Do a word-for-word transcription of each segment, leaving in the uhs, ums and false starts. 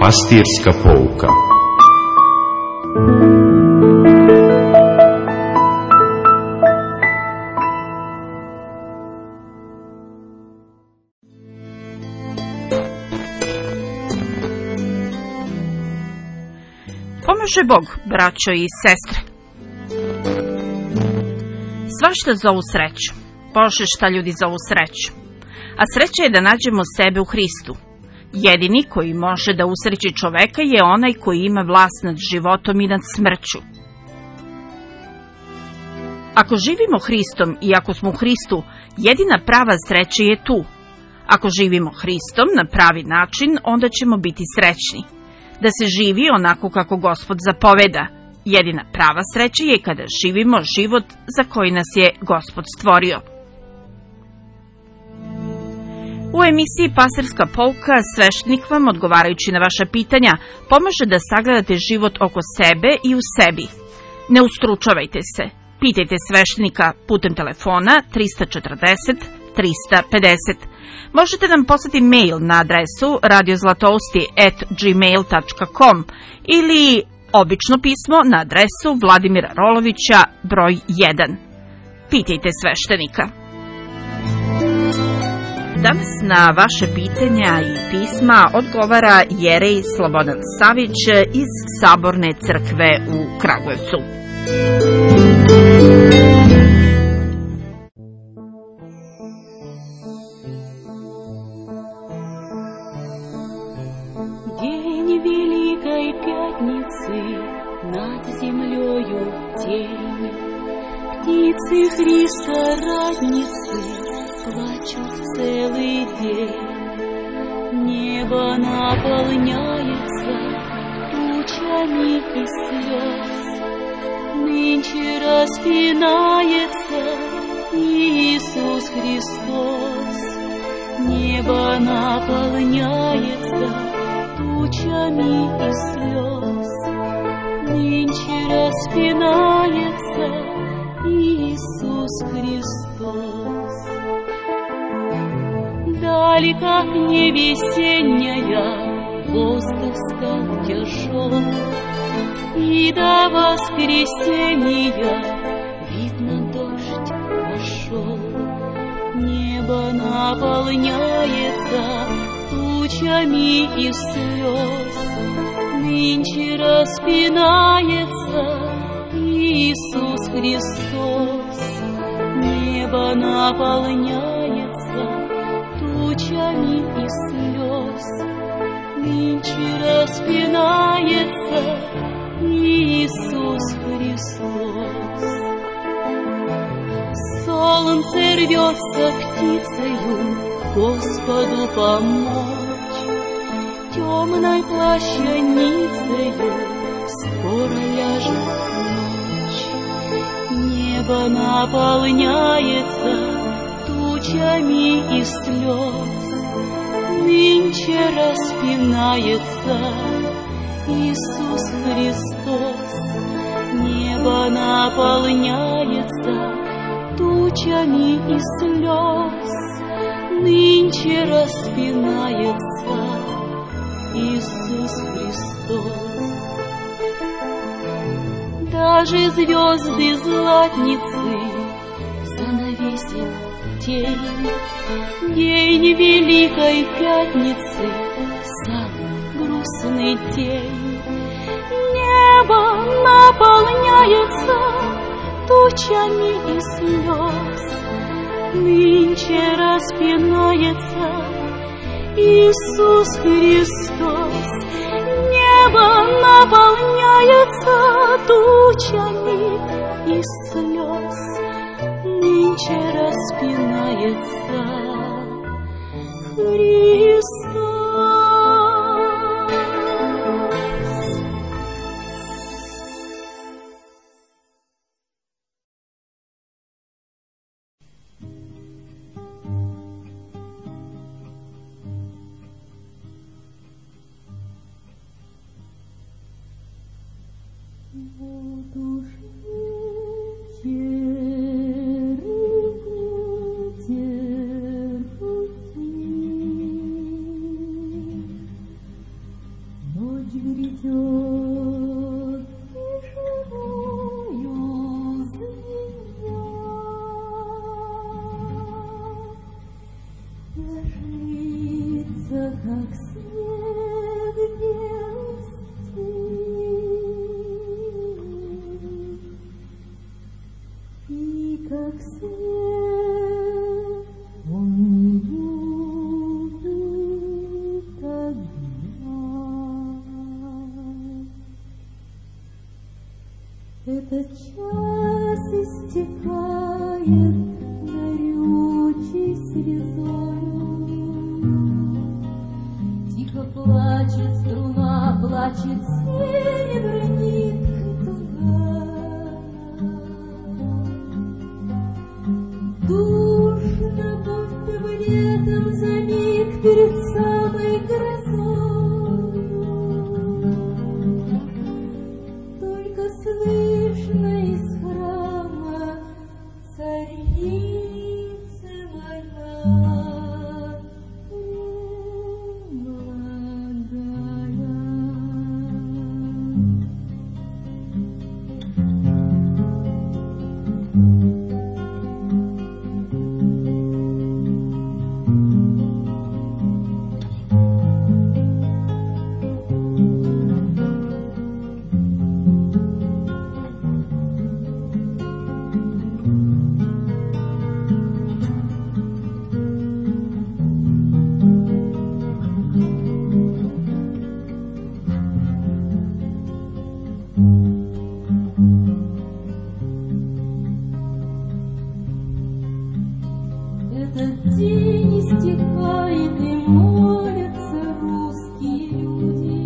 Pastirska pouka. Pomaže Bog, braćo i sestre. Svašta zovu sreću. Bože, šta ljudi zovu sreću. A sreća je da nađemo sebe u Hristu. Jedini koji može da usreći čoveka je onaj koji ima vlast nad životom i nad smrću. Ako živimo Hristom i ako smo u Hristu, jedina prava sreća je tu. Ako živimo Hristom na pravi način, onda ćemo biti srećni. Da se živi onako kako Gospod zapoveda. Jedina prava sreća je kada živimo život za koji nas je Gospod stvorio. U emisiji Pastirska pouka sveštenik vam, odgovarajući na vaša pitanja, pomaže da sagledate život oko sebe i u sebi. Ne ustručavajte se. Pitajte sveštenika putem telefona trista četrdeset trista pedeset. Možete nam poslati mail na adresu radiozlatousti at gmail dot com ili obično pismo na adresu Vladimira Rolovića, broj jedan. Pitajte sveštenika. Danas na vaše pitanja i pisma odgovara jerej Slobodan Savić iz Saborne crkve u Kragujevcu. День Великой Пятницы, над землею тень, птицы Христа радницы плачут целый день. Небо наполняется тучами и слез. Нынче распинается Иисус Христос. Небо наполняется тучами и слез. Нынче распинается Иисус Христос. Далеко не весенняя, воздух стал тяжел, и до воскресения, видно, дождь пошел. Небо наполняется тучами и слез. Нынче распинается Иисус Христос. Небо наполняется тучами и слез. Нынче распинается Иисус Христос. Солнце рвется птицею Господу помочь. Темной плащаницею скоро ляжет ночь. Небо наполняется тучами и слез. Нынче распинается Иисус Христос. Небо наполняется тучами и слез. Нынче распинается Иисус Христос. Даже звезды златницы занавесит тень. День Великой Пятницы, сам грустный день. Небо наполняется тучами и слез. Нынче распинается Иисус Христос. Небо наполняется тучами и слез. Нынче распинается Христос. Этот час истекает горючей слезою. Тихо плачет струна, плачет серебряной ниткой тугая. Душно, будто бы летом за миг перед самой грозой. Только слышно из храма царица моя премолодая. Этот день истекает, и молятся русские люди.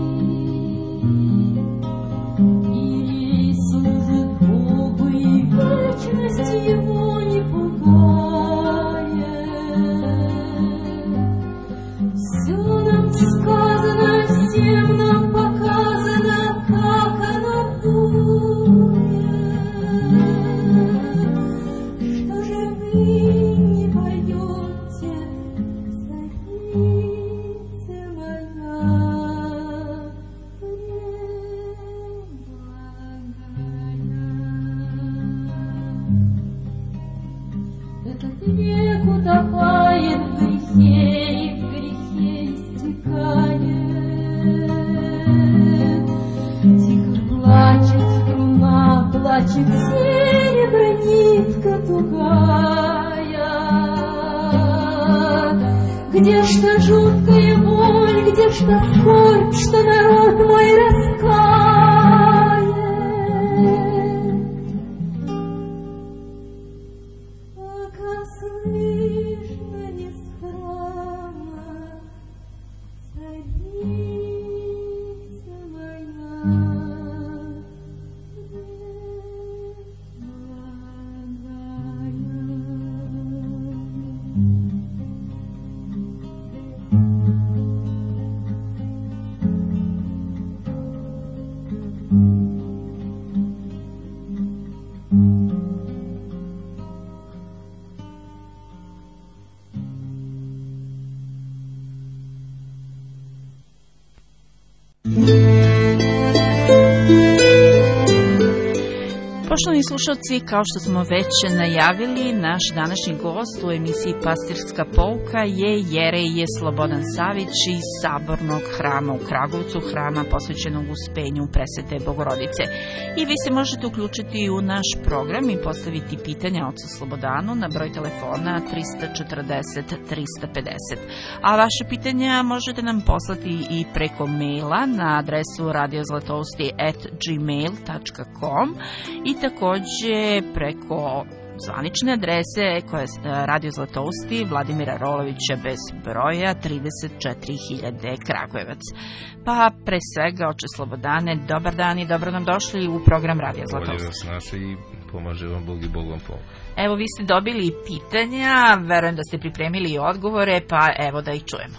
И служат Богу, и вечность его не пугает. Все нам сказано, всем нам показано, как оно будет. Что же вы не пойдете, царица моя премолодая? Этот век утопает в грехе, и в грехе истекает. Тихо плачет струна, плачет серебряная нитка тугая. Где ж та жуткая боль, где ж та скорбь, что народ мой раскает? Пока слышно из храма царица моя Poštovani slušalci, kao što smo već najavili, naš današnji gost u emisiji Pastirska pouka je jerej Slobodan Savić iz Sabornog hrama u Kragujevcu, hrama posvećenog Uspenju Presvete Bogorodice. I vi se možete uključiti u naš program i postaviti pitanja ocu Slobodanu na broj telefona trista četrdeset trista pedeset. A vaše pitanja možete nam poslati i preko maila na adresu radio zlatousti at gmail dot com i takođe preko zvanične adrese koja je Radio Zlatousti Vladimira Rolovića bez broja trideset četiri hiljade Kragujevac. Pa pre svega, oče Slobodane, dobar dan i dobro nam došli u program Radio Zlatousti. Bolje vas naše i pomaže vam Bog i Bog vam pomoći. Evo, vi ste dobili pitanja, verujem da ste pripremili odgovore, pa evo da ih čujemo.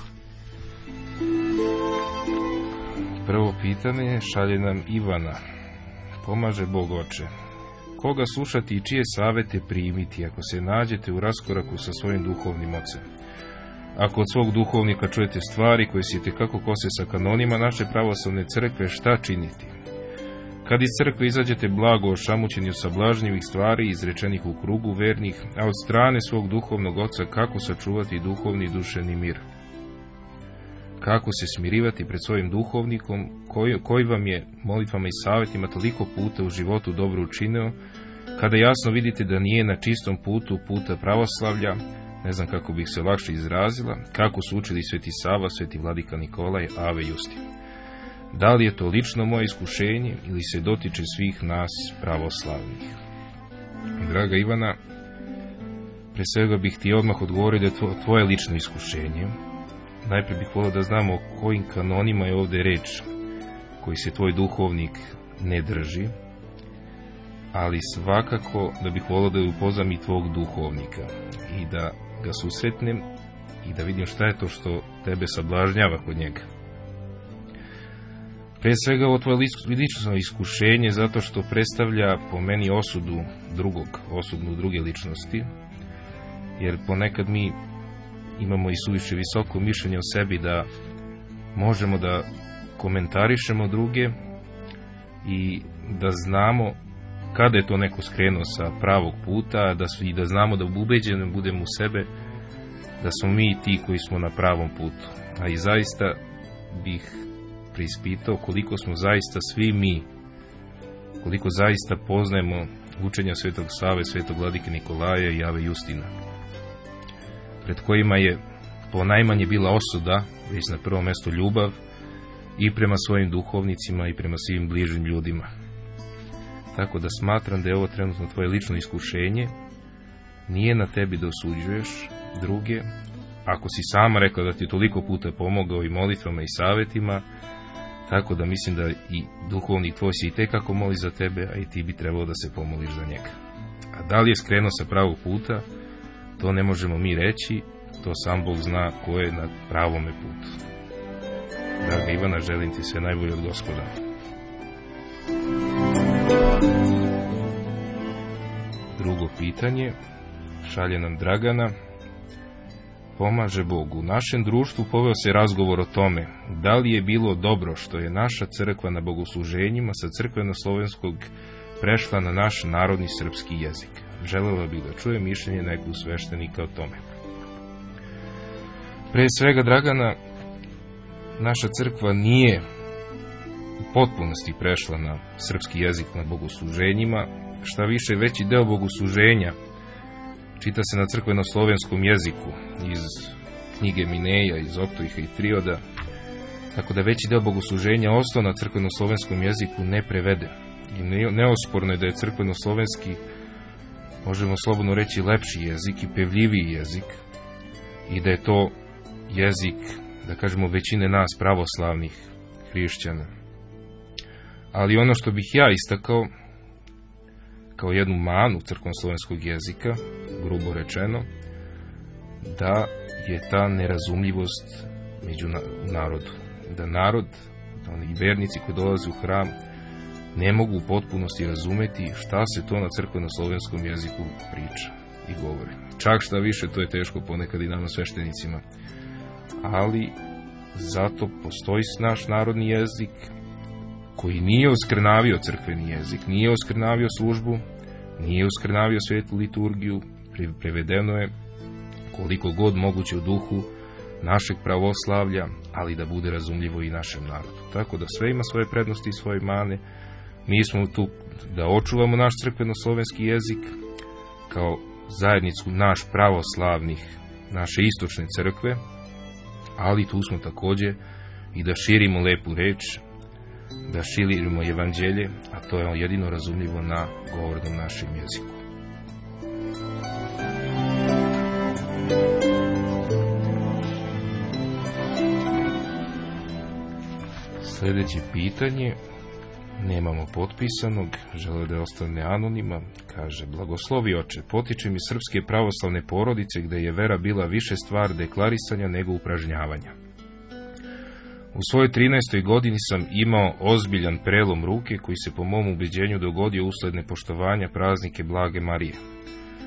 Prvo pitanje šalje nam Ivana. Pomaže Bog oče. Koga slušati i čije savete primiti ako se nađete u raskoraku sa svojim duhovnim ocem? Ako od svog duhovnika čujete stvari koje se itekako kose sa kanonima naše pravoslavne crkve, šta činiti? Kad iz crkve izađete blago ošamućeni od sablažnjivih stvari izrečenih u krugu vernih, a od strane svog duhovnog oca kako sačuvati duhovni i duševni mir? Kako se smirivati pred svojim duhovnikom, koji, koji vam je molitvama i savjetima toliko puta u životu dobro učinio, kada jasno vidite da nije na čistom putu puta pravoslavlja, ne znam kako bih se lakše izrazila, kako su učili Sveti Sava, Sveti Vladika Nikolaj, Ave Justin. Da li je to lično moje iskušenje ili se dotiče svih nas pravoslavnih? Draga Ivana, pre svega bih ti odmah odgovorio da je to tvoje lično iskušenje. Najprije bih volio da znamo o kojim kanonima je ovdje reč, koji se tvoj duhovnik ne drži, ali svakako da bih volio da upoznam i tvog duhovnika i da ga susretnem i da vidim šta je to što tebe sablažnjava kod njega. Pre svega ovo tvoje lično iskušenje zato što predstavlja po meni osudu drugog, osudu druge ličnosti, jer ponekad mi imamo i suviše visoko mišljenje o sebi da možemo da komentarišemo druge i da znamo kada je to neko skrenuo sa pravog puta, da su, i da znamo da ubeđeni budemo u sebe da smo mi ti koji smo na pravom putu. A i zaista bih preispitao koliko smo zaista svi mi, koliko zaista poznajemo učenja Svetog Save, Svetog Vladike Nikolaja i Ave Justina, pred kojima je ponajmanje bila osuda, već na prvom mjestu ljubav, i prema svojim duhovnicima i prema svim bližim ljudima. Tako da smatram da je ovo trenutno tvoje lično iskušenje, nije na tebi da osuđuješ druge, ako si sama rekla da ti toliko puta pomogao i molitvama i savjetima, tako da mislim da i duhovnik tvoj se i tekako moli za tebe, a i ti bi trebalo da se pomoliš za njega. A da li je skrenuo sa pravog puta, to ne možemo mi reći, to sam Bog zna ko je na pravome putu. Draga Ivana, želim ti sve najbolje od Gospoda. Drugo pitanje šalje nam Dragana. Pomaže Bog. U našem društvu poveo se razgovor o tome da li je bilo dobro što je naša crkva na bogosluženjima sa crkveno-slovenskog prešla na naš narodni srpski jezik. Želela bih da čuje mišljenje nekog sveštenika o tome. Pre svega, Dragana, naša crkva nije u potpunosti prešla na srpski jezik na bogosluženjima, šta više veći deo bogosluženja čita se na crkveno-slovenskom jeziku iz knjige Mineja, iz Oktoiha i Trioda, tako da veći deo bogosluženja ostao na crkveno-slovenskom jeziku ne prevede. I neosporno je da je crkveno-slovenski, možemo slobodno reći, lepši jezik i pevljiviji jezik i da je to jezik, da kažemo, većine nas pravoslavnih hrišćana. Ali ono što bih ja istakao kao jednu manu crkveno-slovenskog jezika, grubo rečeno, da je ta nerazumljivost među narodu. Da narod, da oni vernici koji dolaze u hram, ne mogu u potpunosti razumeti šta se to na crkveno-slovenskom jeziku priča i govori. Čak šta više, to je teško ponekad i nama sveštenicima. Ali zato postoji naš narodni jezik koji nije oskrnavio crkveni jezik, nije oskrnavio službu, nije oskrnavio svetu liturgiju, prevedeno je koliko god moguće u duhu našeg pravoslavlja, ali da bude razumljivo i našem narodu. Tako da sve ima svoje prednosti i svoje mane. Mi smo tu da očuvamo naš crkveno-slovenski jezik kao zajednicu naš pravoslavnih, naše istočne crkve, ali tu smo također i da širimo lepu reč, da širimo evanđelje, a to je jedino razumljivo na govornom našem jeziku. Sljedeće pitanje, nemamo potpisanog, žele da ostane anonima, kaže: Blagoslovi oče, potičem iz srpske pravoslavne porodice gde je vera bila više stvar deklarisanja nego upražnjavanja. U svojoj trinaestoj godini sam imao ozbiljan prelom ruke koji se po mom ubeđenju dogodio usled nepoštovanja praznike Blage Marije.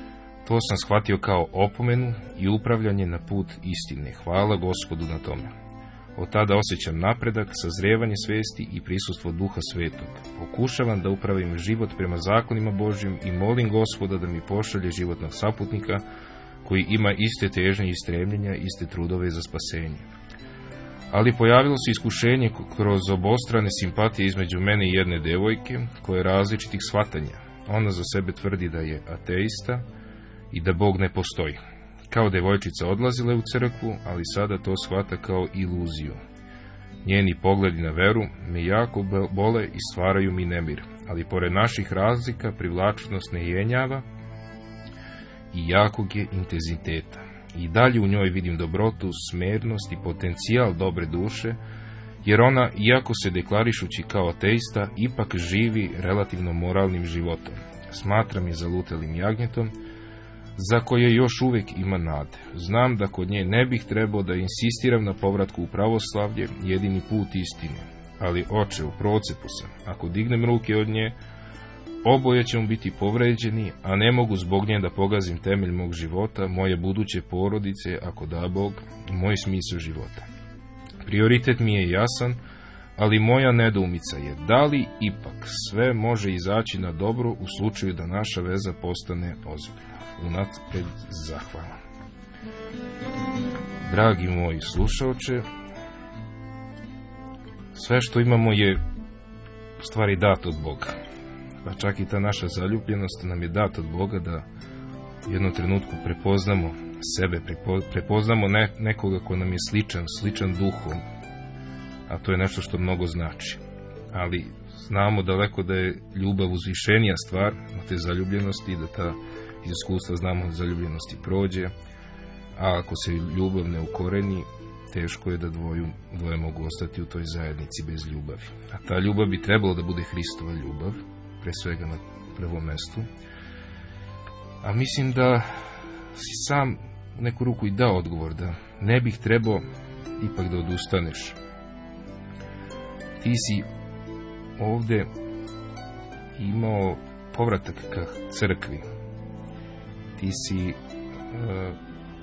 To sam shvatio kao opomenu i upravljanje na put istine. Hvala Gospodu na tome. Od tada osjećam napredak, sazrijevanje svesti i prisustvo Duha Svetog. Pokušavam da upravim život prema zakonima Božjim i molim Gospoda da mi pošalje životnog saputnika koji ima iste težnje i stremljenja, iste trudove za spasenje. Ali pojavilo se iskušenje kroz obostrane simpatije između mene i jedne devojke, koje je različitih shvatanja. Ona za sebe tvrdi da je ateista i da Bog ne postoji. Kao devojčica odlazila je u crkvu, ali sada to shvata kao iluziju. Njeni pogledi na veru me jako bole i stvaraju mi nemir, ali pored naših razlika privlačnost ne jenjava i jakog je intenziteta. I dalje u njoj vidim dobrotu, smernost i potencijal dobre duše, jer ona, iako se deklarišući kao ateista, ipak živi relativno moralnim životom. Smatram je zalutalim jagnjetom, za koje još uvijek ima nade. Znam da kod nje ne bih trebao da insistiram na povratku u pravoslavlje, jedini put istine. Ali oče, u procepu sam. Ako dignem ruke od nje, oboje ćemo biti povređeni, a ne mogu zbog nje da pogazim temelj mog života, moje buduće porodice, ako da Bog, moj smisao života. Prioritet mi je jasan, ali moja nedoumica je da li ipak sve može izaći na dobro u slučaju da naša veza postane ozbiljna. Unapred zahvala. Dragi moji slušaoče, sve što imamo je u stvari dato od Boga. Pa čak i ta naša zaljubljenost nam je data od Boga da u jednom trenutku prepoznamo sebe, prepoznamo ne, nekoga ko nam je sličan, sličan duhom, a to je nešto što mnogo znači. Ali znamo daleko da je ljubav uzvišenija stvar od te zaljubljenosti, da ta iz iskustva znamo da zaljubljenosti prođe, a ako se ljubav ne ukoreni, teško je da dvoju, dvoje mogu ostati u toj zajednici bez ljubavi. A ta ljubav bi trebalo da bude Hristova ljubav, pre svega na prvom mestu. A mislim da si sam u neku ruku i dao odgovor, da ne bih trebao ipak da odustaneš. Ti si ovde imao povratak ka crkvi. Ti si, uh,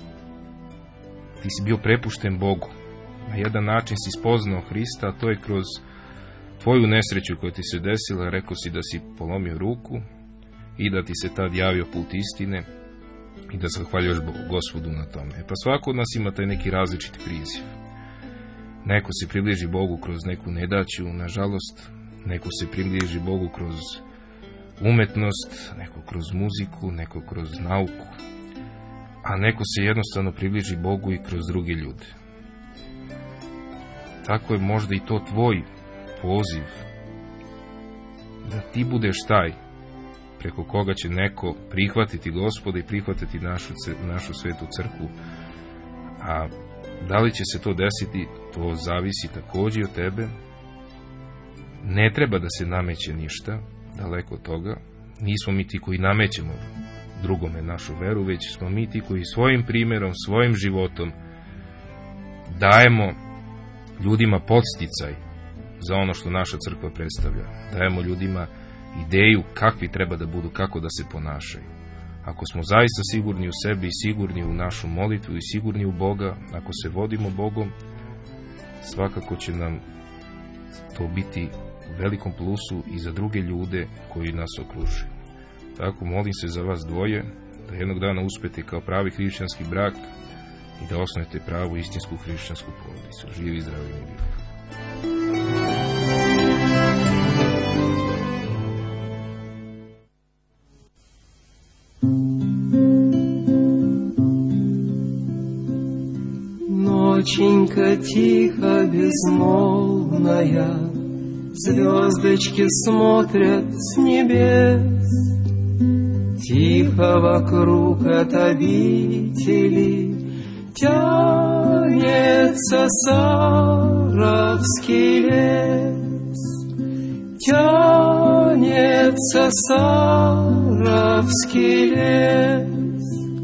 ti si bio prepušten Bogu. Na jedan način si spoznao Hrista, a to je kroz tvoju nesreću koja ti se desila. Rekao si da si polomio ruku i da ti se tad javio put istine i da zahvaljuješ Gospodu na tome. E pa svako od nas ima taj neki različiti priziv. Neko se približi Bogu kroz neku nedaću, nažalost, neko se približi Bogu kroz umetnost, neko kroz muziku, neko kroz nauku, a neko se jednostavno približi Bogu i kroz druge ljude. Tako je možda i to tvoj poziv, da ti budeš taj preko koga će neko prihvatiti Gospoda i prihvatiti našu, našu svetu crkvu. A da li će se to desiti, to zavisi također od tebe. Ne treba da se nameće ništa, daleko od toga. Nismo mi ti koji namećemo drugome našu veru, već smo mi ti koji svojim primjerom, svojim životom dajemo ljudima podsticaj za ono što naša crkva predstavlja. Dajemo ljudima ideju kakvi treba da budu, kako da se ponašaju. Ako smo zaista sigurni u sebi i sigurni u našu molitvu i sigurni u Boga, ako se vodimo Bogom, svakako će nam to biti u velikom plusu i za druge ljude koji nas okružuju. Tako molim se za vas dvoje, da jednog dana uspete kao pravi hrišćanski brak i da osnujete pravu istinsku hrišćansku porodicu. Živi, zdravi i bili. Ноченька тихо, безмолвная, звездочки смотрят с небес. Тихо вокруг от обители тянется Саровский лес. Тянется Саровский лес.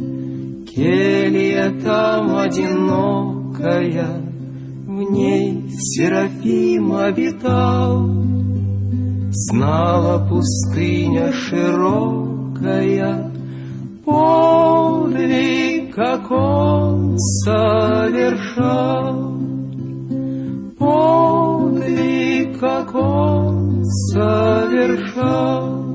Келья там одинокая, в ней Серафим обитал. Знала пустыня широкая, подвиг, как он совершал, подвиг, как он совершал.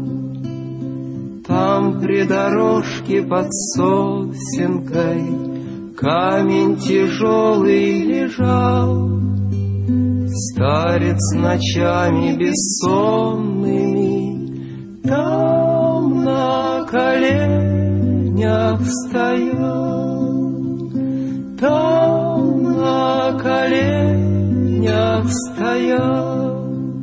Там при дорожке под сосенкой камень тяжелый лежал. Старец ночами бессонными там на коленях стоял, там на коленях стоял.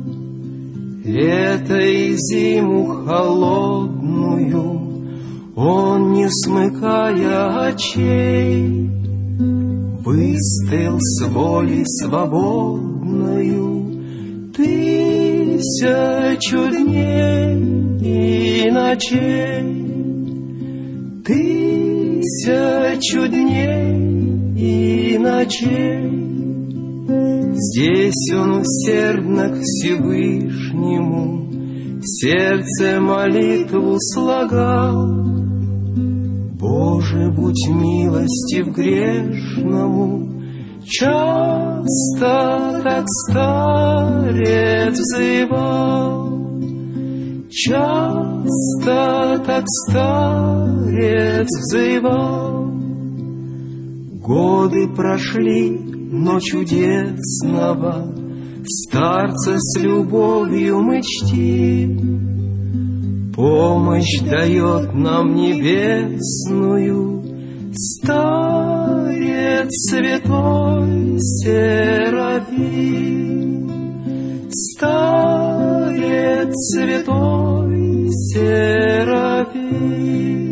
Этой зиму холодную он, не смыкая очей, выстоял с волей свободною тысячу дней и ночей, тысячу дней и ночей. Здесь он усердно к Всевышнему в сердце молитву слагал. Боже, будь милостив грешному, часто так старец взывал, часто так старец взывал. Годы прошли, но чудесного старца с любовью мы чтим. Помощь дает нам небесную старец святой Серафим, старец святой Серафим.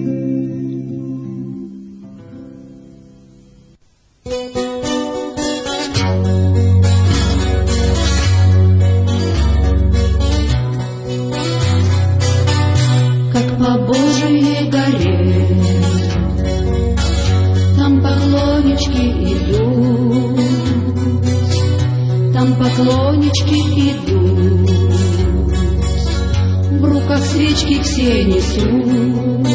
По Божией горе там поклоннички идут, там поклоннички идут, в руках свечки все несут.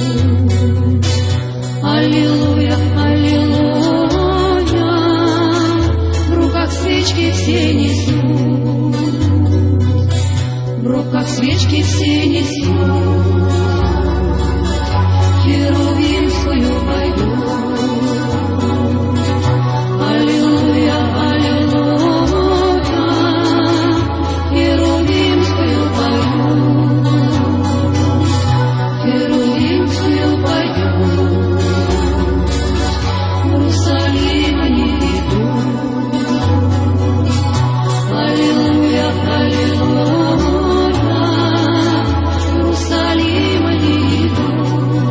Аллилуйя, аллилуйя, в руках свечки все несут, в руках свечки все несут. Херувимскую поют. Аллилуйя, аллилуйя, херувимскую поют, херувимскую поют. В Иерусалим они идут. Аллилуйя, аллилуйя, в Иерусалим они идут.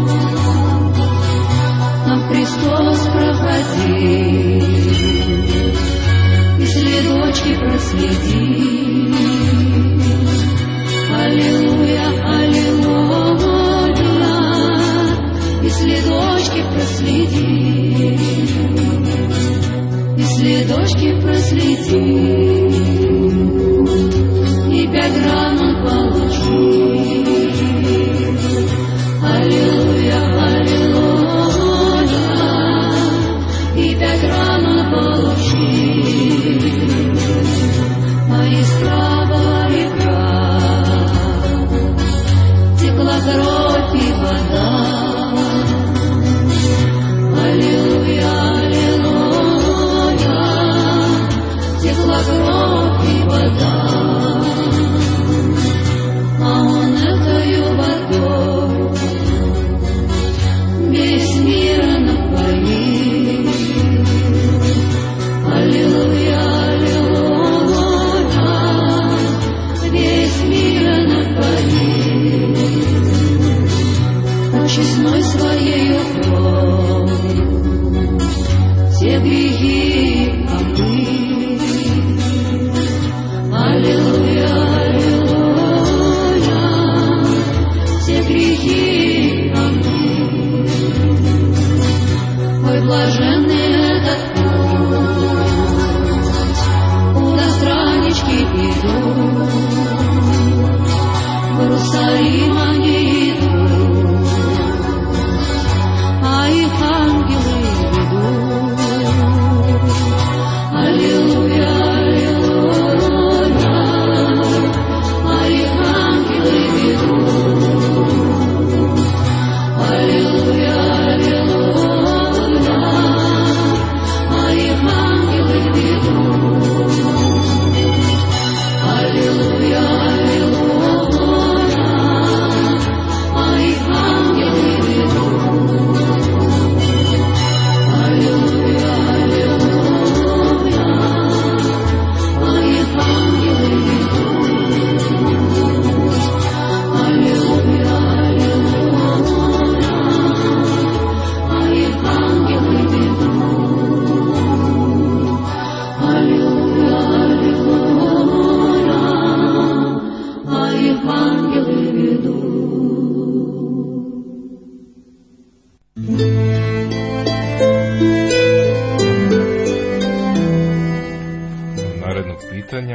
Христос проходил, и следочки проследил. Аллилуйя, аллилуйя, и следочки проследил, и следочки проследил, и пять ран он получил. Аллилуйя, аллилуйя, и пять ран он получил, а из правого ребра текла кровь и вода. Аллилуйя, аллилуйя, текла кровь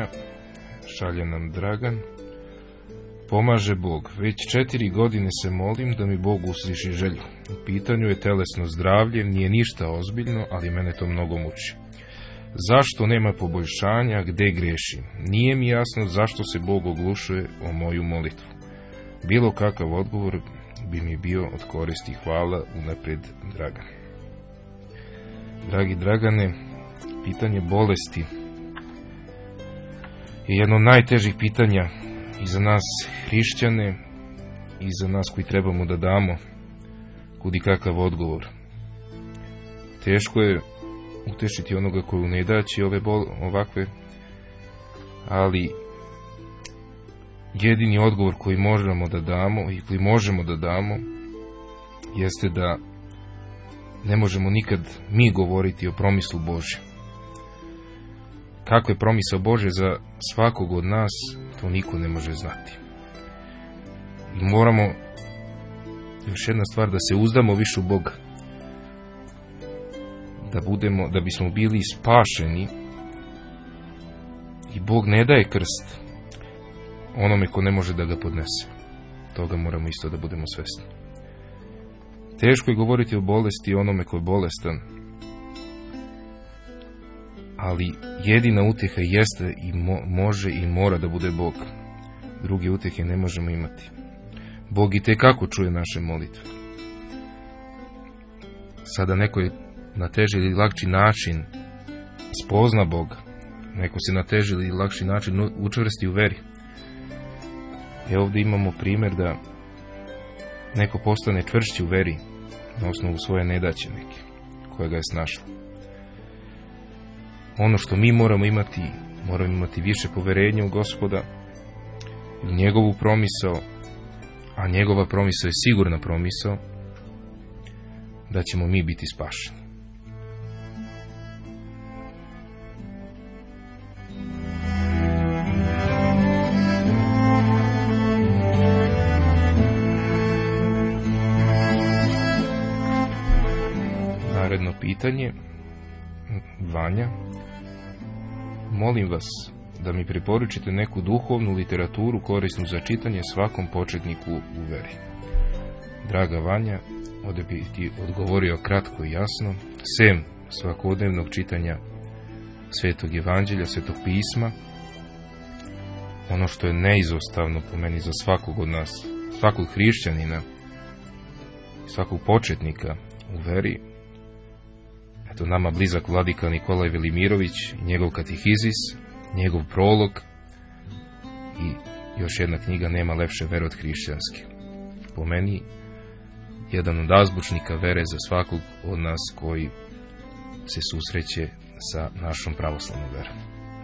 Vanja, šalje nam Dragan. Pomaže Bog. Već četiri godine se molim da mi Bog usliši želju. U pitanju je telesno zdravlje, nije ništa ozbiljno, ali mene to mnogo muči. Zašto nema poboljšanja, gde grešim? Nije mi jasno zašto se Bog oglušuje o moju molitvu. Bilo kakav odgovor bi mi bio od koristi. Hvala unapred, Dragan. Dragi Dragane, pitanje bolesti je jedno od najtežih pitanja i za nas hrišćane i za nas koji trebamo da damo kudi kakav odgovor. Teško je utešiti onoga koji u nedaći ove bol, ovakve, ali jedini odgovor koji možemo da damo i koji možemo da damo jeste da ne možemo nikad mi govoriti o promislu Božjem. Kako je promisao Bože za svakog od nas, to niko ne može znati. I moramo, još jedna stvar, da se uzdamo više u Boga. Da budemo, da bismo bili spašeni. I Bog ne daje krst onome ko ne može da ga podnese. Toga moramo isto da budemo svesni. Teško je govoriti o bolesti onome ko je bolestan, ali jedina utjeha jeste i mo, može i mora da bude Bog. Druge utjehe ne možemo imati. Bog i tekako čuje naše molitve. Sada neko je na teži ili lakši način spozna Boga. Neko se na teži ili lakši način učvrsti u veri. I ovdje imamo primjer da neko postane čvršći u veri na osnovu svoje nedaće neke, koja ga je snašla. Ono što mi moramo imati, moramo imati više poverenja u Gospoda, u njegovu promisao, a njegova promisao je sigurna promisao, da ćemo mi biti spašeni. Naredno pitanje, Vanja. Molim vas da mi preporučite neku duhovnu literaturu korisnu za čitanje svakom početniku u veri. Draga Vanja, ovdje bi ti odgovorio kratko i jasno, sem svakodnevnog čitanja Svetog Evanđelja, Svetog pisma, ono što je neizostavno po meni za svakog od nas, svakog hrišćanina, svakog početnika u veri. Eto nama blizak vladika Nikolaj Velimirović, njegov katehizis, njegov prolog i još jedna knjiga Nema lepše vere od hrišćanske. Po meni, jedan od azbučnika vere za svakog od nas koji se susreće sa našom pravoslavnom verom.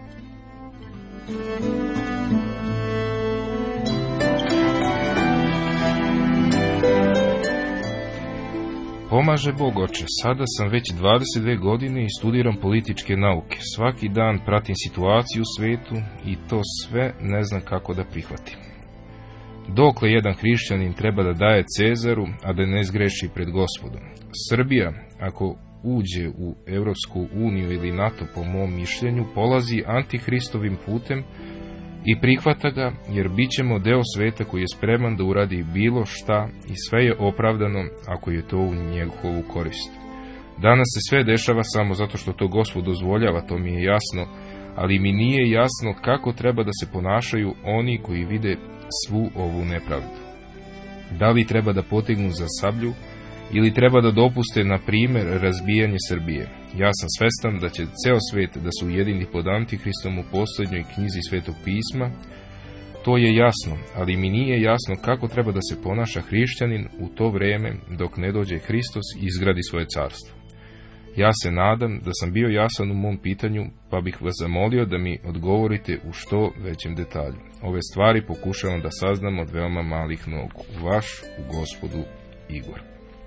Pomaže Bog, oče. Sada sam već dvadeset dve godine i studiram političke nauke. Svaki dan pratim situaciju u svetu i to sve ne znam kako da prihvatim. Dokle jedan hrišćanin treba da daje Cezaru, a da ne zgreši pred Gospodom? Srbija, ako uđe u Evropsku uniju ili NATO, po mom mišljenju, polazi antihristovim putem i prihvata ga, jer bit ćemo deo sveta koji je spreman da uradi bilo šta i sve je opravdano ako je to u njegovu korist. Danas se sve dešava samo zato što to Gospod dozvoljava, to mi je jasno, ali mi nije jasno kako treba da se ponašaju oni koji vide svu ovu nepravdu. Da li treba da potegnu za sablju ili treba da dopuste, na primjer, razbijanje Srbije? Ja sam svestan da će ceo svet da se ujedini pod Antihristom u posljednjoj knjizi Svetog pisma. To je jasno, ali mi nije jasno kako treba da se ponaša hrišćanin u to vreme dok ne dođe Hristos i izgradi svoje carstvo. Ja se nadam da sam bio jasan u mom pitanju, pa bih vas zamolio da mi odgovorite u što većem detalju. Ove stvari pokušavam da saznam od veoma malih nogu. Vaš u Gospodu Igor.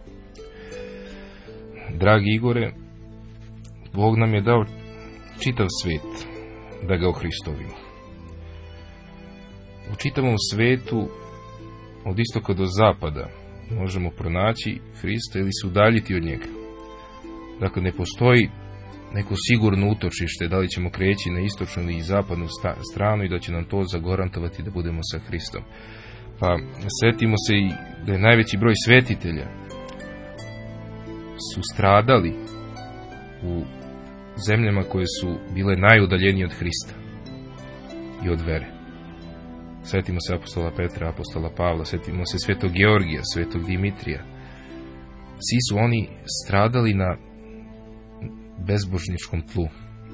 Dragi Igore, Bog nam je dao čitav svet da ga ohristovimo. U čitavom svetu, od istoka do zapada, možemo pronaći Hrista ili se udaljiti od njega. Dakle, ne postoji neko sigurno utočište, da li ćemo kreći na istočnu ili zapadnu stranu i da će nam to zagarantovati da budemo sa Hristom. Pa setimo se i da je najveći broj svetitelja su stradali u zemljama koje su bile najudaljenije od Hrista i od vere. Svetimo se apostola Petra, apostola Pavla, svetimo se svetog Georgija, svetog Dimitrija. Svi su oni stradali na bezbožničkom tlu.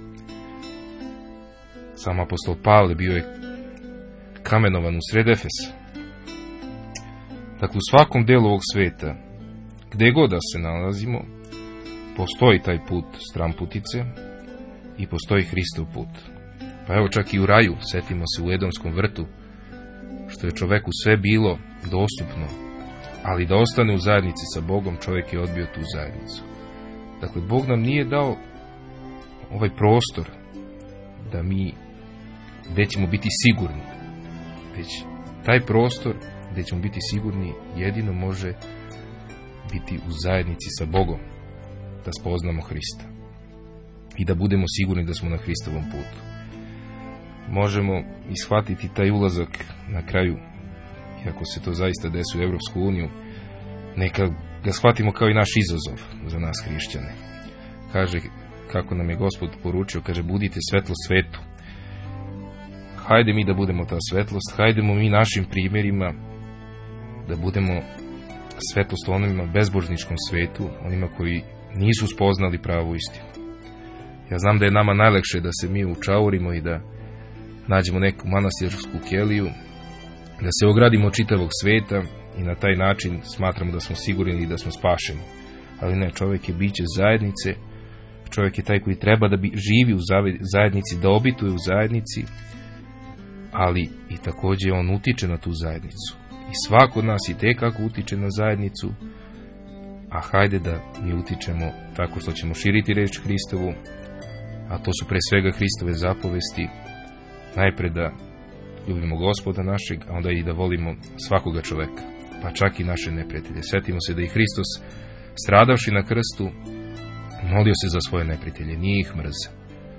Sam apostol Pavle bio je kamenovan u sred Efesa. Dakle, u svakom delu ovog sveta, gde god da se nalazimo, postoji taj put stranputice i postoji Hristov put. Pa evo, čak i u raju, setimo se u Edonskom vrtu, što je čoveku sve bilo dostupno, ali da ostane u zajednici sa Bogom, čovjek je odbio tu zajednicu. Dakle, Bog nam nije dao ovaj prostor da mi, gde ćemo biti sigurni, već taj prostor gde ćemo biti sigurni jedino može biti u zajednici sa Bogom, da spoznamo Hrista i da budemo sigurni da smo na Hristovom putu. Možemo ishvatiti taj ulazak na kraju, iako se to zaista desi u Evropsku uniju, neka ga shvatimo kao i naš izazov za nas hrišćane. Kaže, kako nam je Gospod poručio, kaže, budite svetlo svetu. Hajde mi da budemo ta svetlost, hajdemo mi našim primjerima da budemo svetlost onima bezbožničkom svetu, onima koji nisu spoznali pravu istinu. Ja znam da je nama najlakše da se mi učaurimo i da nađemo neku manastirsku keliju, da se ogradimo od čitavog sveta i na taj način smatramo da smo sigurni i da smo spašeni. Ali ne, čovjek je biće zajednice, čovjek je taj koji treba da bi, živi u zajednici, da obituje u zajednici, ali i također on utiče na tu zajednicu. I svako od nas i tekako utiče na zajednicu, a hajde da mi utičemo tako što ćemo širiti reč Hristovu, a to su pre svega Hristove zapovesti, najpre da ljubimo Gospoda našeg, a onda i da volimo svakoga čoveka, pa čak i naše neprijatelje. Sjetimo se da i Hristos, stradavši na krstu, molio se za svoje neprijatelje, nije ih mrzeo.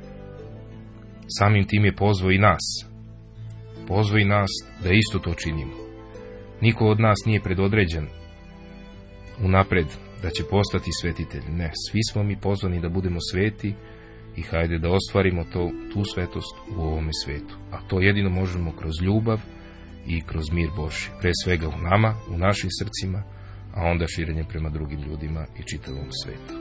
Samim tim je pozvao i nas, pozvao i nas da isto to činimo. Niko od nas nije predodređen unapred da će postati svetitelj. Ne, svi smo mi pozvani da budemo sveti i hajde da ostvarimo to, tu svetost u ovome svetu. A to jedino možemo kroz ljubav i kroz mir Božji. Pre svega u nama, u našim srcima, a onda širenje prema drugim ljudima i čitavom svetu.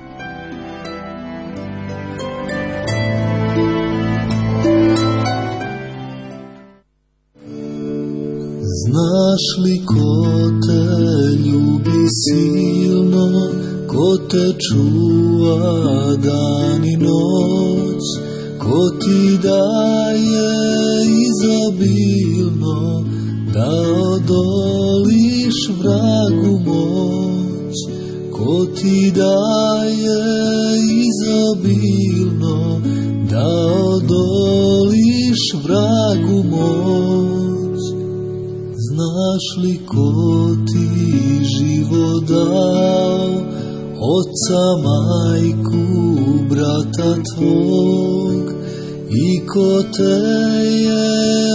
Znaš li ko te ljubi silno, ko te čuva dan i noć, ko ti daje izobilno, da odoliš vragu moć, ko ti daje izobilno, da odoliš vragu moć. Znaš li ko ti život dao, oca, majku, brata tvog, i ko te je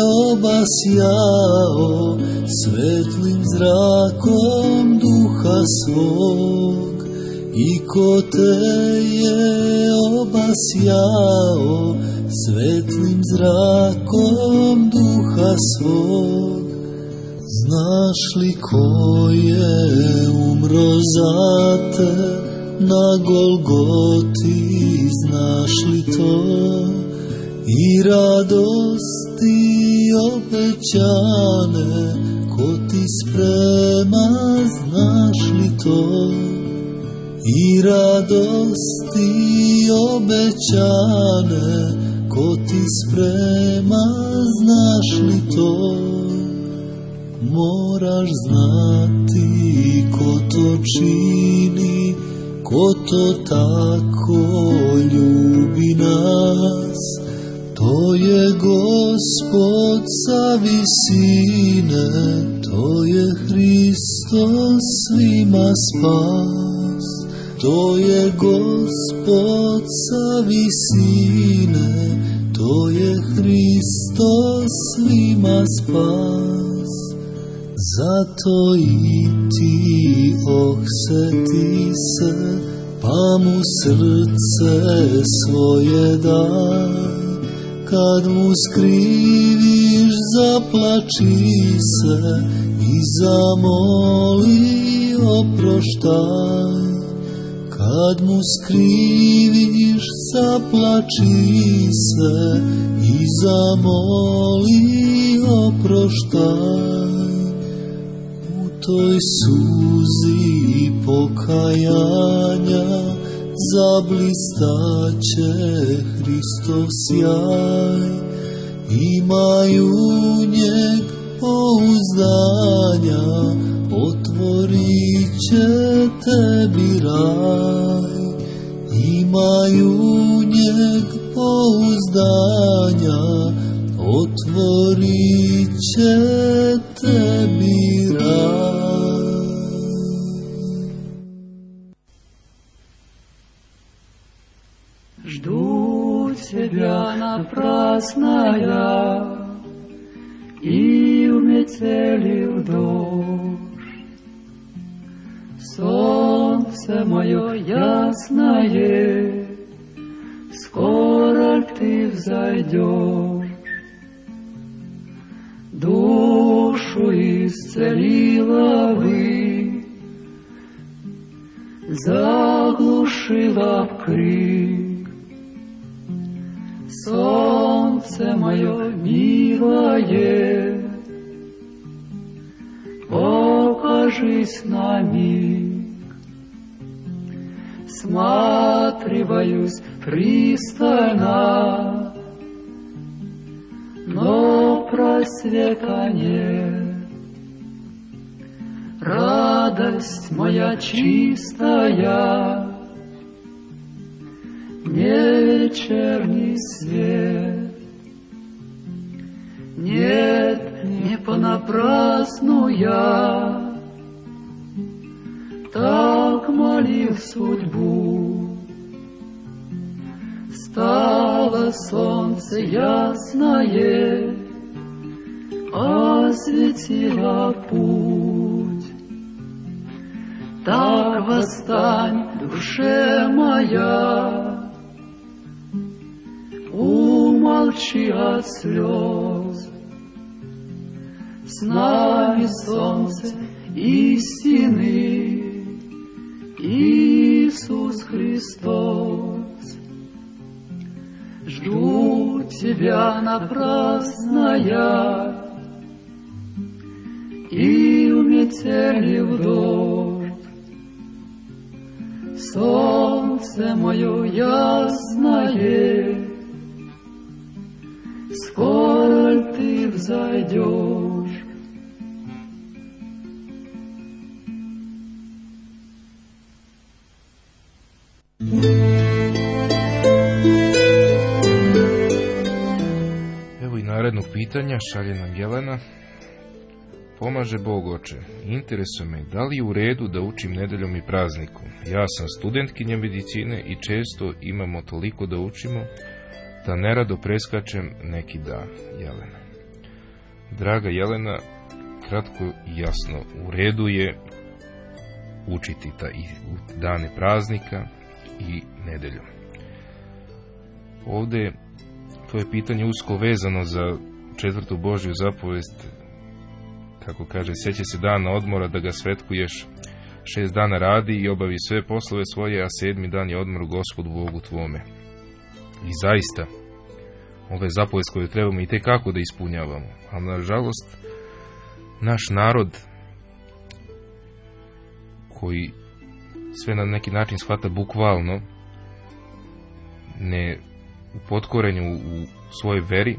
obasjao svetlim zrakom duha svog, i ko te je obasjao svetlim zrakom duha svog. Znaš li ko je umro za te na Golgoti, znaš li to? I radosti obećane, ko ti sprema, znaš li to? I radosti obećane, ko ti sprema, znaš li to? Moraš znati ko to čini, ko to tako ljubi nas. To je Gospod sa visine, to je Hristos svima spas. to je Gospod sa visine, to je Hristos svima spas. Zato i ti ohseti se, pa mu srce svoje daj. Kad mu skriviš, zaplači se i zamoli, oproštaj. Kad mu skriviš, zaplači se i zamoli, oproštaj. U toj suzi pokajanja zablistaće Hristov sjaj. Imaju njeg pouzdanja, otvorit će tebi raj. Imaju njeg pouzdanja, otvorit će tebi raj. Жду тебя напрасно я, и в метели в дождь. Солнце мое ясное, скоро ты взойдешь. Душу исцелила вы, заглушила крик. Солнце мое милое, покажись на миг. Всматриваюсь пристально, но просвета нет. Радость моя чистая, не вечерний свет. Нет, не понапрасну я так молил судьбу. Встало солнце ясное, осветило путь. Так восстань, душе моя, умолчи от слез. С нами солнце истины, Иисус Христос. Жду тебя напрасно я, и в метели в дождь. Солнце мое ясное, скоро ты взойдешь. Evo i narednog pitanja, šalje nam Jelena. Pomaže Bog, oče. Interesuje me, da li je u redu da učim nedeljom i praznikom? Ja sam studentkinja medicine i često imamo toliko da učimo da nerado preskačem neki dan. Jelena. Draga Jelena, kratko i jasno, u redu je učiti ta i dane praznika i nedeljom. Ovde to je pitanje usko vezano za četvrtu Božju zapovest, kako kaže, sjeća se dana odmora da ga svetkuješ, šest dana radi i obavi sve poslove svoje, a sedmi dan je odmor Gospodu Bogu tvome. I zaista, ove zapovest koje trebamo i tekako da ispunjavamo, a nažalost, naš narod koji sve na neki način shvata bukvalno, ne u potkorenju u svojoj veri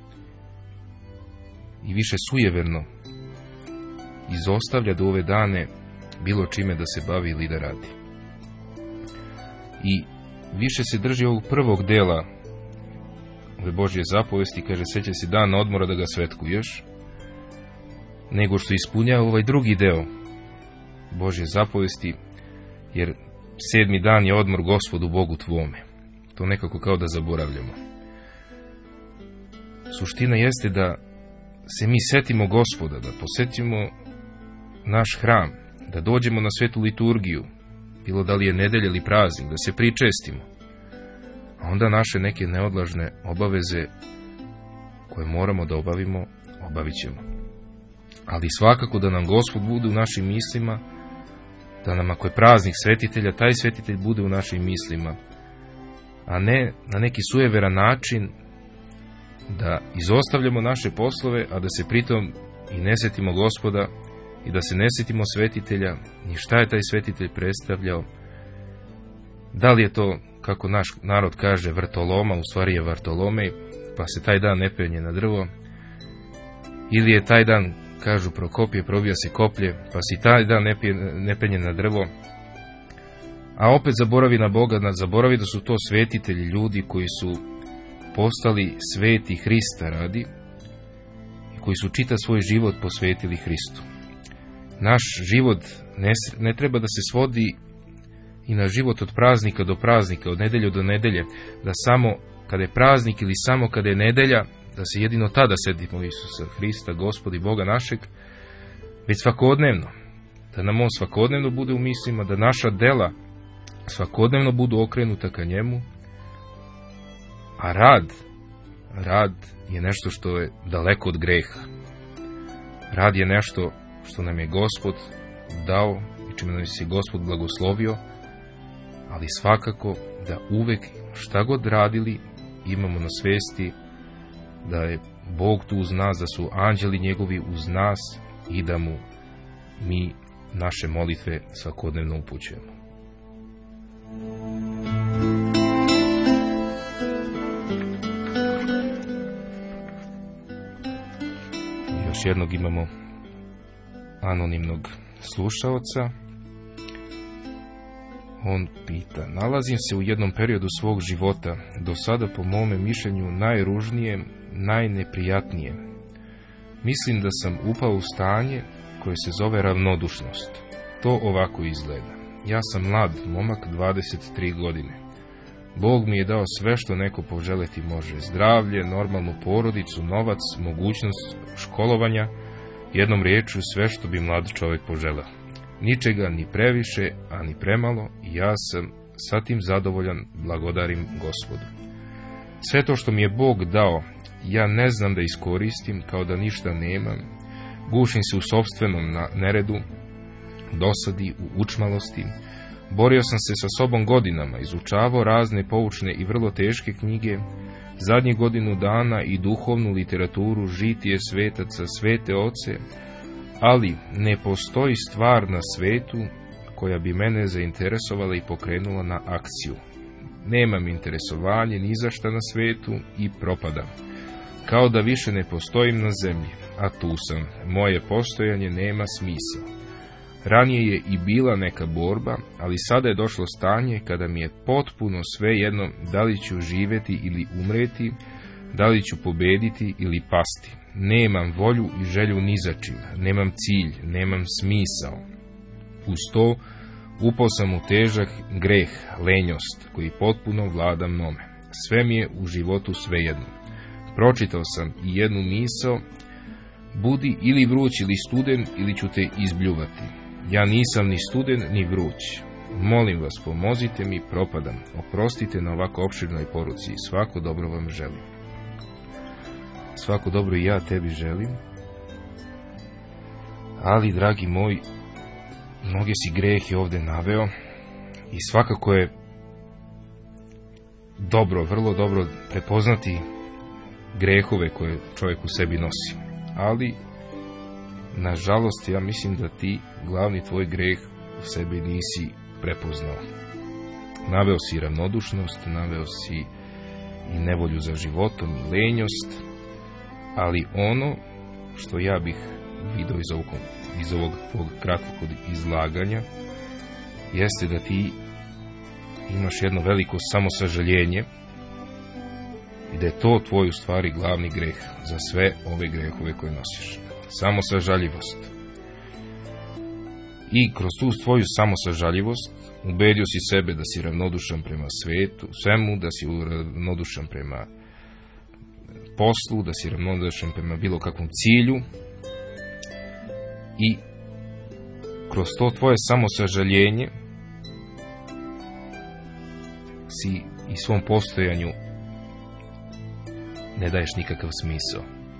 i više sujeverno izostavlja do ove dane bilo čime da se bavi ili da radi. I više se drži ovog prvog dela ove Božje zapovesti, kaže, sjeća se dana odmora da ga svetkuješ, nego što ispunjava ovaj drugi deo Božje zapovesti, jer sedmi dan je odmor Gospodu Bogu tvome. To nekako kao da zaboravljamo. Suština jeste da se mi setimo Gospoda, da posetimo naš hram, da dođemo na svetu liturgiju, bilo da li je nedelja ili praznik, da se pričestimo. A onda naše neke neodlažne obaveze koje moramo da obavimo, obavit ćemo. Ali svakako da nam Gospod bude u našim mislima, da nam ako je praznik svetitelja, taj svetitelj bude u našim mislima, a ne na neki sujeveran način da izostavljamo naše poslove, a da se pritom i ne setimo Gospoda i da se ne setimo svetitelja, ni šta je taj svetitelj predstavljao. Da li je to, kako naš narod kaže, vrtoloma, u stvari je Vartolomej, pa se taj dan ne penje na drvo, ili je taj dan, kažu Prokopije, probija se koplje, pa si taj dan ne penje na drvo, a opet zaboravi na Boga, zaboravi da su to svetitelji, ljudi koji su postali sveti Hrista radi i koji su čitav svoj život posvetili Hristu. Naš život ne, ne treba da se svodi i na život od praznika do praznika, od nedelje do nedelje, da samo kada je praznik ili samo kada je nedelja, da se jedino tada setimo Isusa Hrista, Gospoda i Boga našeg, već svakodnevno, da nam on svakodnevno bude u mislima, da naša dela svakodnevno budu okrenuta ka njemu, a rad, rad je nešto što je daleko od greha. Rad je nešto što nam je Gospod dao i čime nam je Gospod blagoslovio, ali svakako da uvek šta god radili imamo na svesti da je Bog tu uz nas, da su anđeli njegovi uz nas i da mu mi naše molitve svakodnevno upućujemo. Još jednog imamo anonimnog slušaoca. On pita: nalazim se u jednom periodu svog života, do sada po mome mišljenju najružnije, najneprijatnije. Mislim da sam upao u stanje koje se zove ravnodušnost. To ovako izgleda. Ja sam mlad momak, dvadeset tri godine. Bog mi je dao sve što neko poželeti može. Zdravlje, normalnu porodicu, novac, mogućnost školovanja, jednom riječju sve što bi mlad čovjek poželeo. Ničega ni previše, a ni premalo, i ja sam sa tim zadovoljan, blagodarim Gospodu. Sve to što mi je Bog dao, ja ne znam da iskoristim, kao da ništa nemam. Gušim se u sopstvenom neredu, dosadi, u učmalosti. Borio sam se sa sobom godinama, izučavao razne poučne i vrlo teške knjige, zadnje godinu dana i duhovnu literaturu, žitije svetaca, svete oce, ali ne postoji stvar na svetu koja bi mene zainteresovala i pokrenula na akciju. Nemam interesovanje ni za šta na svetu i propadam. Kao da više ne postojim na zemlji, a tu sam. Moje postojanje nema smisla. Ranije je i bila neka borba, ali sada je došlo stanje kada mi je potpuno svejedno da li ću živjeti ili umreti, da li ću pobediti ili pasti. Nemam volju i želju ni za čim, nemam cilj, nemam smisao. Uz to upao sam u težak greh, lenjost, koji potpuno vlada mnome. Sve mi je u životu svejedno. Pročitao sam i jednu misao: budi ili vruć ili studen, ili ću te izbljuvati. Ja nisam ni studen ni vruć. Molim vas, pomozite mi, propadam. Oprostite na ovako opširnoj poruci. Svako dobro vam želim. Svako dobro i ja tebi želim. Ali, dragi moj, mnoge si grehe ovde naveo i svakako je dobro, vrlo dobro prepoznati grehove koje čovjek u sebi nosi. Ali, nažalost, ja mislim da ti glavni tvoj greh u sebi nisi prepoznao. Naveo si ravnodušnost, naveo si i nevolju za životom i lenjost, ali ono što ja bih vidio iz ovog, iz ovog tvog kratkog izlaganja jeste da ti imaš jedno veliko samosažaljenje i da je to tvoj u stvari glavni greh za sve ove grehove koje nosiš. Samosažaljivost. I kroz tu svoju samosažaljivost ubedio si sebe da si ravnodušan prema svetu, svemu, da si ravnodušan prema poslu, da si ravnodušan prema bilo kakvom cilju. I kroz to tvoje samosažaljenje si i svom postojanju ne daješ nikakav smisao.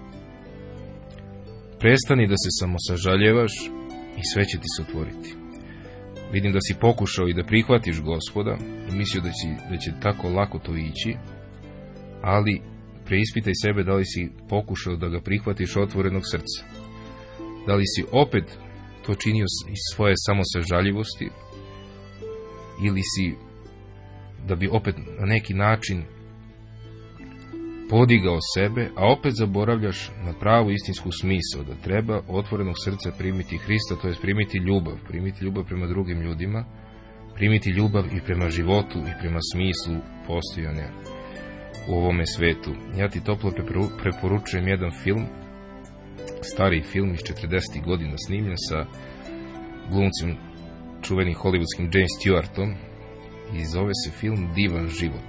Prestani da se samosažaljevaš i sve će ti se otvoriti. Vidim da si pokušao i da prihvatiš Gospoda i mislio da će, da će tako lako to ići, ali preispitaj sebe da li si pokušao da ga prihvatiš otvorenog srca. Da li si opet to činio iz svoje samosažaljivosti ili si da bi opet na neki način podigao sebe, a opet zaboravljaš na pravu istinsku smisao, da treba otvorenog srca primiti Hrista, to je primiti ljubav, primiti ljubav prema drugim ljudima, primiti ljubav i prema životu i prema smislu postojanja u ovome svetu. Ja ti toplo preporučujem jedan film, stari film iz četrdesetih godina snimljen sa glumcem čuvenim hollywoodskim James Stewartom i zove se film Divan život,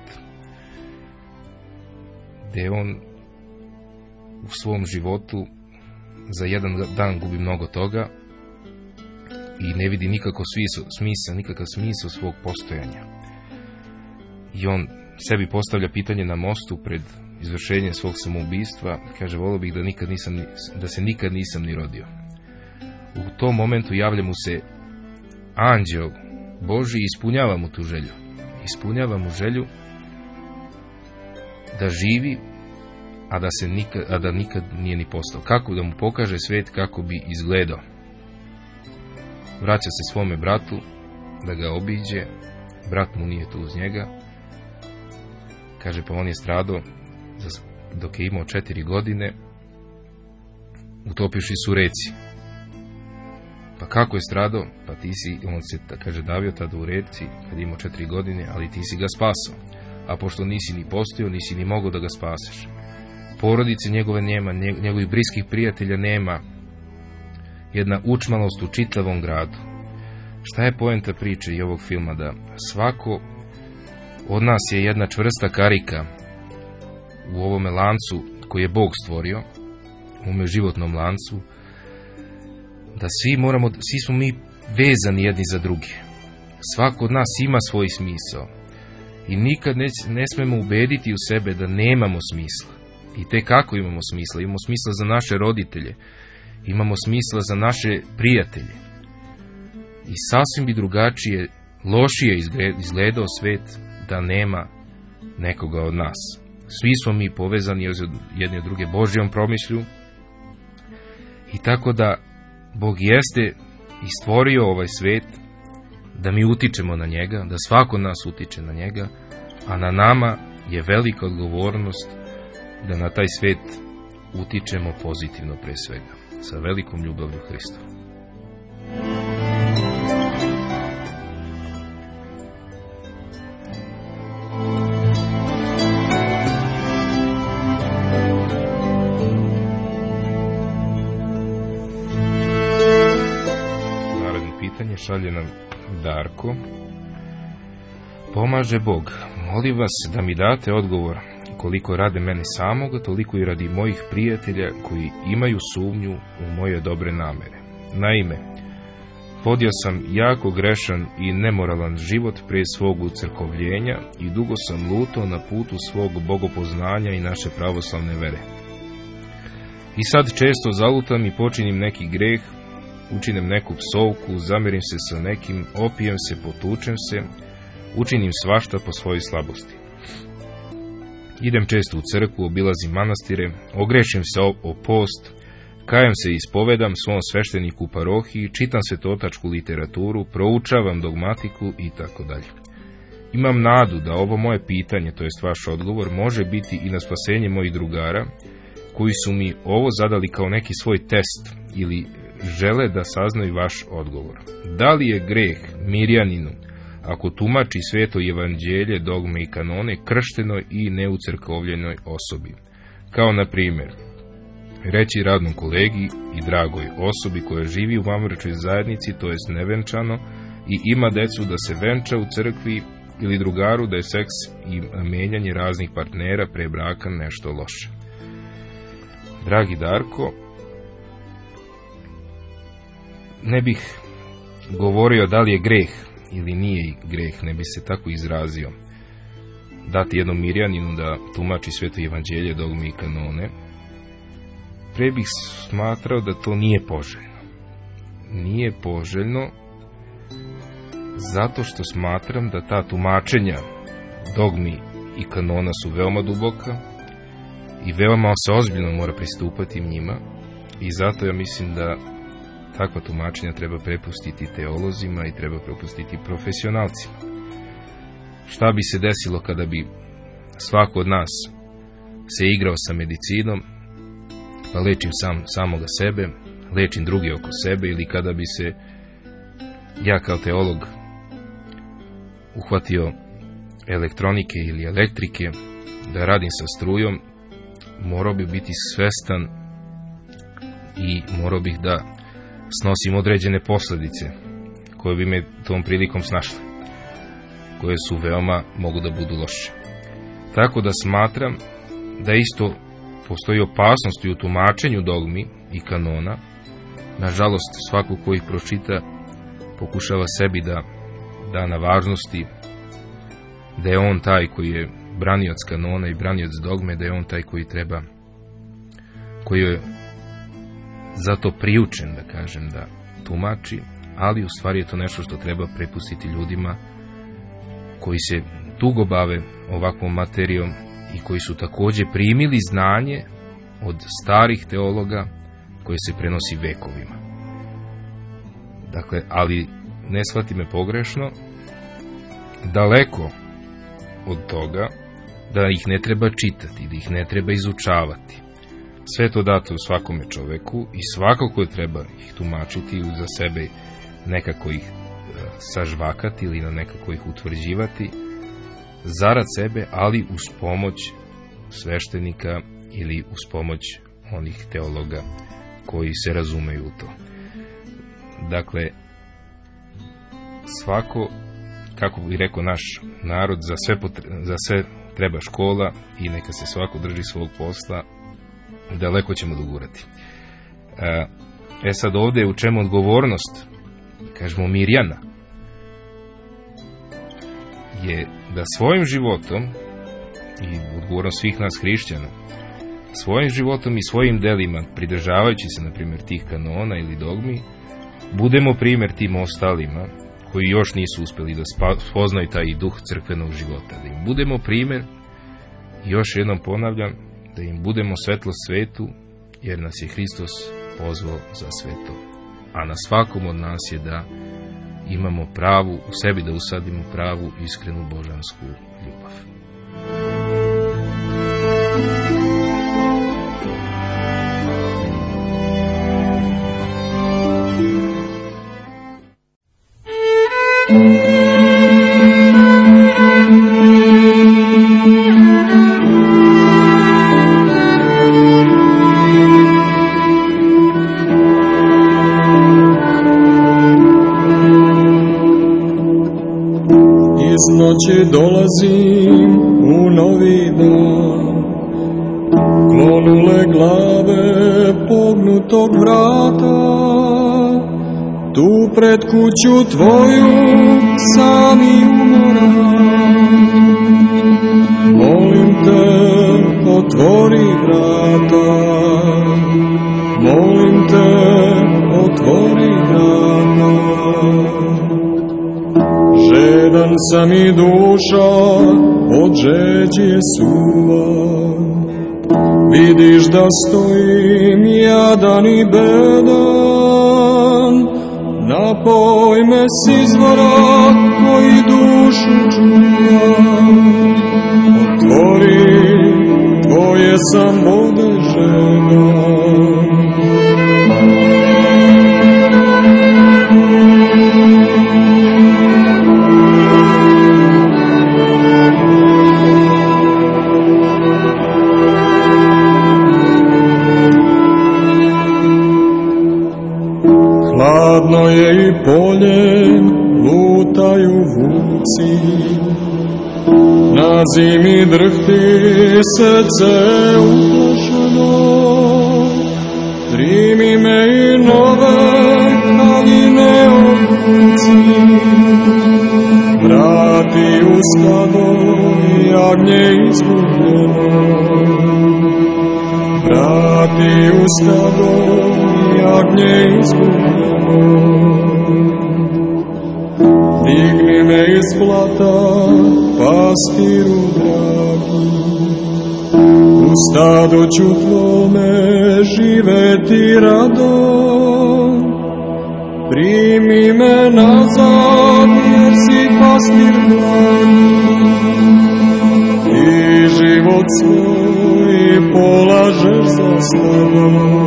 gde on u svom životu za jedan dan gubi mnogo toga i ne vidi nikako smisla, nikakav smisao svog postojanja. I on sebi postavlja pitanje na mostu pred izvršenjem svog samoubistva, kaže, volio bih da, nikad nisam, da se nikad nisam ni rodio. U tom momentu javlja mu se anđeo Božji i ispunjava mu tu želju. Ispunjava mu želju da živi, a da, se nikad, a da nikad nije ni postao. Kako da mu pokaže svet kako bi izgledao. Vraća se svome bratu da ga obiđe, brat mu nije tu uz njega. Kaže, pa on je stradao dok je imao četiri godine, utopivši se u reci. Pa kako je stradao? Pa ti si, on se, kaže, davio tada u reci kad je imao četiri godine, ali ti si ga spasao. A pošto nisi ni postojao, nisi ni mogao da ga spaseš. Porodice njegove nema, njegovih bliskih prijatelja nema. Jedna učmalost u čitavom gradu. Šta je poenta priče i ovog filma? Da svako od nas je jedna čvrsta karika u ovome lancu koji je Bog stvorio, u ovome životnom lancu, da svi moramo, svi smo mi vezani jedni za druge. Svako od nas ima svoj smisao. I nikad ne, ne smemo ubediti u sebe da nemamo smisla. I te kako imamo smisla? Imamo smisla za naše roditelje. Imamo smisla za naše prijatelje. I sasvim bi drugačije, lošije izgledao svet da nema nekoga od nas. Svi smo mi povezani jedni od druge Božjom promišlju. I tako da Bog jeste i stvorio ovaj svet da mi utičemo na njega, da svako nas utiče na njega, a na nama je velika odgovornost da na taj svet utičemo pozitivno pre svega, sa velikom ljubavlju Hrista. Naredno pitanje šalje nam Darko. Pomaže Bog. Molim vas da mi date odgovor koliko rade mene samoga, toliko i radi mojih prijatelja koji imaju sumnju u moje dobre namere. Naime, vodio sam jako grešan i nemoralan život pre svog ucrkovljenja i dugo sam lutao na putu svog bogopoznanja i naše pravoslavne vere. I sad često zalutam i počinim neki greh, učinem neku psovku, zamerim se sa nekim, opijem se, potučem se, učinim svašta po svojoj slabosti. Idem često u crkvu, obilazim manastire, ogrešim se o, o post, kajem se i ispovedam svom svešteniku u parohiji, čitam svetotačku literaturu, proučavam dogmatiku i tako dalje. Imam nadu da ovo moje pitanje, to jest vaš odgovor, može biti i na spasenje mojih drugara, koji su mi ovo zadali kao neki svoj test ili žele da saznaju vaš odgovor. Da li je greh Mirjaninu, ako tumači sveto evanđelje, dogme i kanone, krštenoj i neucrkovljenoj osobi? Kao na primjer, reći radnom kolegi i dragoj osobi koja živi u vanbračnoj zajednici, to jest nevenčano, i ima decu da se venča u crkvi, ili drugaru da je seks i menjanje raznih partnera pre braka nešto loše. Dragi Darko, ne bih govorio da li je greh ili nije greh, ne bi se tako izrazio, dati jednom Mirjaninu da tumači Sveto evanđelje, dogme i kanone. Pre bih smatrao da to nije poželjno. Nije poželjno zato što smatram da ta tumačenja dogmi i kanona su veoma duboka i veoma se ozbiljno mora pristupati njima, i zato ja mislim da takva tumačenja treba prepustiti teolozima i treba prepustiti profesionalcima. Šta bi se desilo kada bi svako od nas se igrao sa medicinom, pa lečim sam samoga sebe, lečim drugi oko sebe, ili kada bi se ja kao teolog uhvatio elektronike ili elektrike da radim sa strujom, morao bi biti svestan i morao bih da snosim određene posljedice koje bi me tom prilikom snašle, koje su veoma, mogu da budu loše. Tako da smatram da isto postoji opasnost u tumačenju dogmi i kanona. Nažalost, svako ko ih pročita pokušava sebi da da na važnosti, da je on taj koji je branioc kanona i branioc dogme, da je on taj koji treba, koji je zato priučen, da kažem, da tumači, ali u stvari je to nešto što treba prepustiti ljudima koji se dugo bave ovakvom materijom i koji su također primili znanje od starih teologa koje se prenosi vekovima. Dakle, ali ne shvati me pogrešno, daleko od toga da ih ne treba čitati, da ih ne treba izučavati. Sve to dato u svakome čoveku i svakako treba ih tumačiti za sebe, nekako ih sažvakati ili na nekako ih utvrđivati zarad sebe, ali uz pomoć sveštenika ili uz pomoć onih teologa koji se razumeju u to. Dakle, svako, kako bi rekao naš narod, za sve, potre, za sve treba škola i neka se svako drži svog posla, daleko ćemo dogurati. E sad ovdje je u čemu odgovornost, kažemo Mirjana, je da svojim životom, i odgovornost svih nas hrišćana, svojim životom i svojim delima, pridržavajući se, na primjer, tih kanona ili dogmi, budemo primjer tim ostalima koji još nisu uspjeli da spoznaju taj duh crkvenog života. Da im budemo primjer, i još jednom ponavljam, da im budemo svetlo svetu, jer nas je Hristos pozvao za sveto. A na svakom od nas je da imamo pravu, u sebi da usadimo pravu, iskrenu božansku ljubav. Noći dolazim u novi dan, klonule glave pognutog vrata, tu pred kuću tvoju sami umoran. Molim te, otvori vrata, molim te, otvori vrata. Žedan sam i duša od žeđe suva, vidiš da stojim jadan i bedan, napoj me s izvora koji dušu čuva. Otvori, tvoje sam vode žedan. Hladno je i polje, lutaju vuci, na zimi drhti srce uplašeno. Primi me i nove haljine oblici, vrati u stado i jagnje izgubljeno. Vrati u stado i jagnje izgubljeno. Digni me iz blata, pastiru dragi, u stado ću tvome živeti rado. Primi me nazad, jer si pastir blagi, i život svoj polažeš za stado.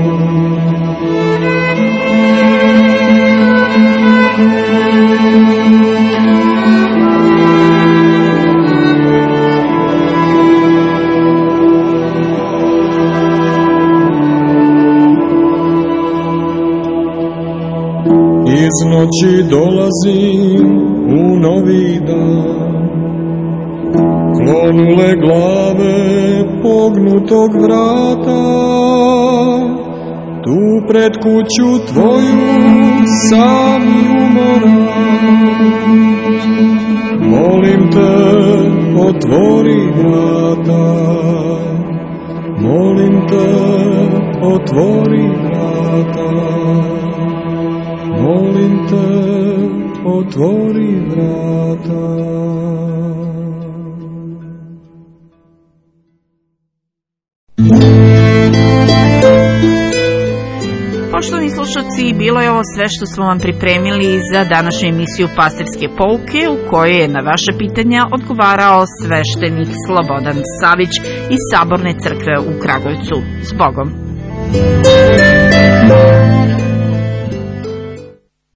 Iz noći dolazim u novi dan, klonule glave pognutog vrata, tu pred kuću tvoju sam i umoran. Molim te, otvori vrata, molim te, otvori vrata. Molim te, otvori vrata. Poštovani slušalci, bilo je ovo sve što smo vam pripremili za današnju emisiju Pastirske pouke, u kojoj je na vaše pitanja odgovarao sveštenik Slobodan Savić iz Saborne crkve u Kragujevcu. S Bogom!